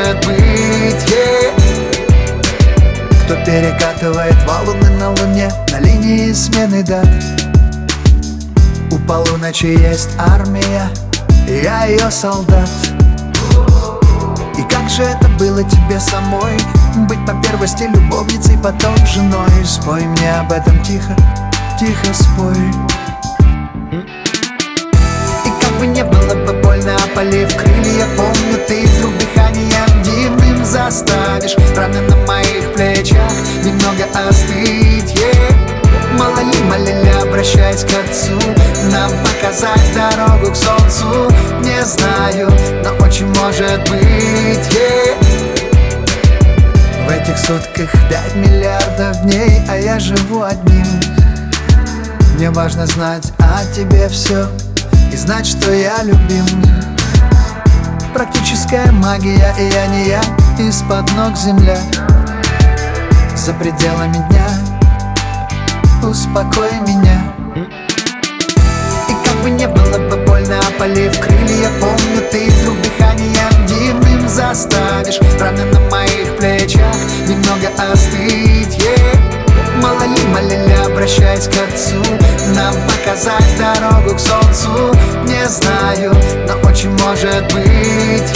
может быть, Кто перекатывает валуны на луне на линии смены дат? У полуночи есть армия, я ее солдат. И как же это было тебе самой быть по первости любовницей, потом женой? Спой мне об этом тихо, тихо спой. И как бы не было бы больно, опалив крылья, помню, ты вдруг дыханием дивным заставишь раны на моих плечах немного остыть, Мало ли, молили, обращаясь к Отцу, нам показать дорогу к солнцу. Не знаю, но очень может быть, В этих сутках 5 миллиардов дней, а я живу одним. Мне важно знать о тебе все и знать, что я любим. Практическая магия, и я не я, из-под ног земля. За пределами дня успокой меня. И как бы не было бы больно, опалив крылья, помню, ты вдруг дыханием дивным заставишь раны на моих плечах немного остыть, Мало ли, молили, обращаясь к Отцу, нам показать дорогу к солнцу. Не знаю, но очень может быть,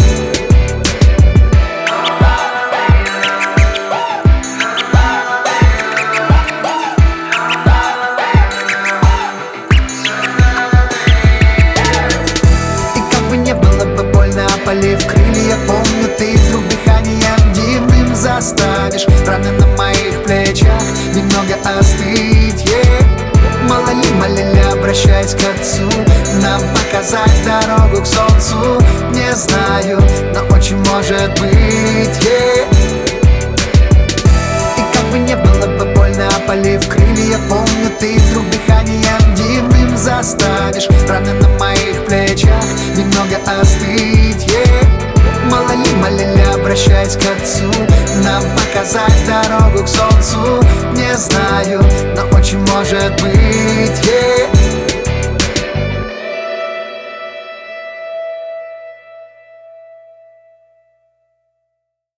Опалив крылья, помню, ты вдруг дыханием дивным заставишь раны на моих плечах немного остыть, Мало ли, молили, обращаясь к Отцу, нам показать дорогу к солнцу. Не знаю, но очень может быть, И как бы не было бы больно, опалив крылья, помню, ты вдруг дыханием дивным заставишь раны на моих плечах немного остыть, Мало ли, молили, обращаясь к Отцу, нам показать дорогу к солнцу. Не знаю, но очень может быть,